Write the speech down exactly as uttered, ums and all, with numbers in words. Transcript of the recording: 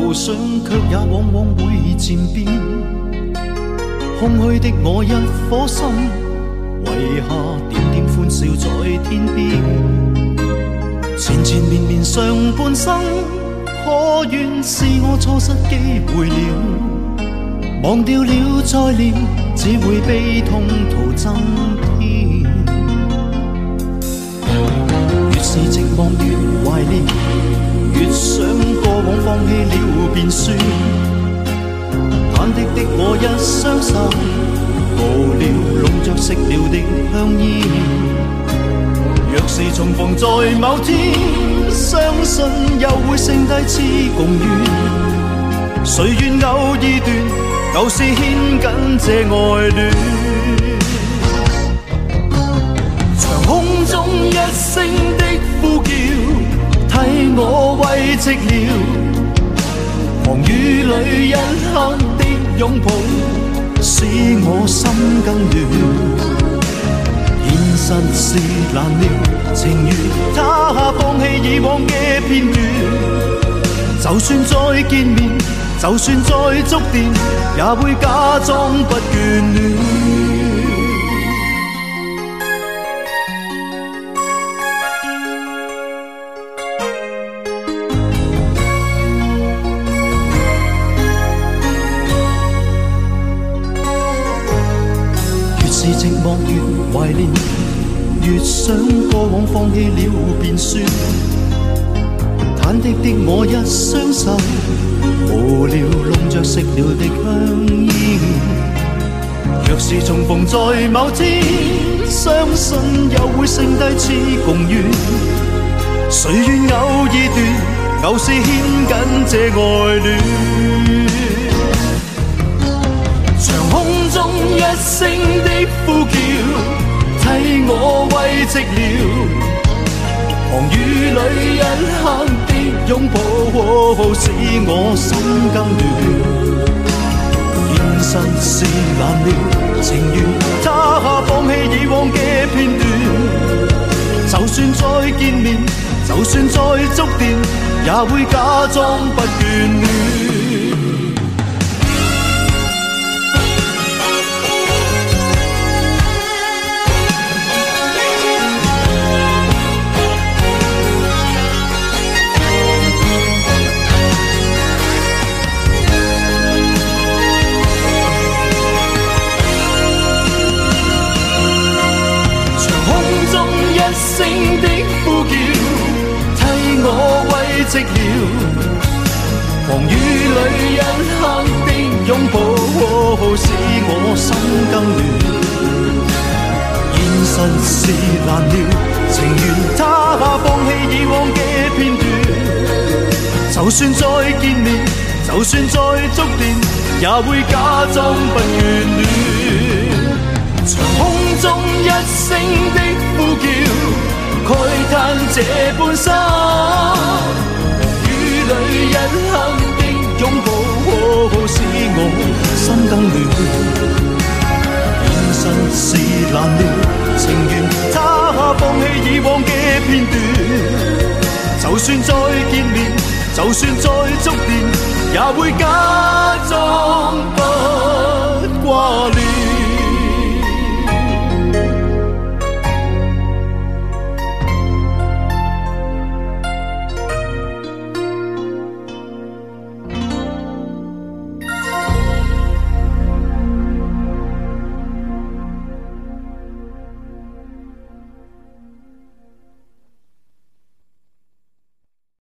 路上卻也往往會漸變。空虛的我一顆心，遺下點點歡笑在天邊。纏纏綿綿上半生，可願是我錯失機會了？忘掉了再戀，只會悲痛徒增添。越是寂寞越懷念，越想過往放棄了便算。忐忑的我一雙手，無聊攏着熄了的香煙。若是重逢在某天，相信又會剩低次共願。誰願偶爾斷，舊事牽緊這愛戀。長空中一聲的呼叫，替我慰藉了。狂雨裏一刻的擁抱，使我心更亂。現實是難料，情願他放棄以往嘅片段。就算再見面，就算再觸電，也會假裝不眷戀。越是寂寞越懷念，越想過往放棄了便算。忐忑的我一雙手，無聊攏着熄了的香煙。若是重逢在某天，相信又會剩低次共願。誰願偶爾斷，舊事牽緊這愛戀。長空中一聲的呼叫，替我慰藉了。狂雨裏一刻的擁抱，使我心更亂。現實是難料，情願他放棄以往嘅片段。就算再見面，就算再觸電，也會假裝不眷戀。聲的呼叫，替我慰藉了。狂雨裏一刻的擁抱，使我心更亂。現實是難料，情願他放棄以往嘅片段。就算再見面，就算再觸電，也會假裝不眷戀。長空中一聲的呼叫，慨嘆這半生。雨裏一刻的擁抱，使我心更亂。現實是難料，情願他放棄以往嘅片段。就算再見面，就算再觸電，也會假裝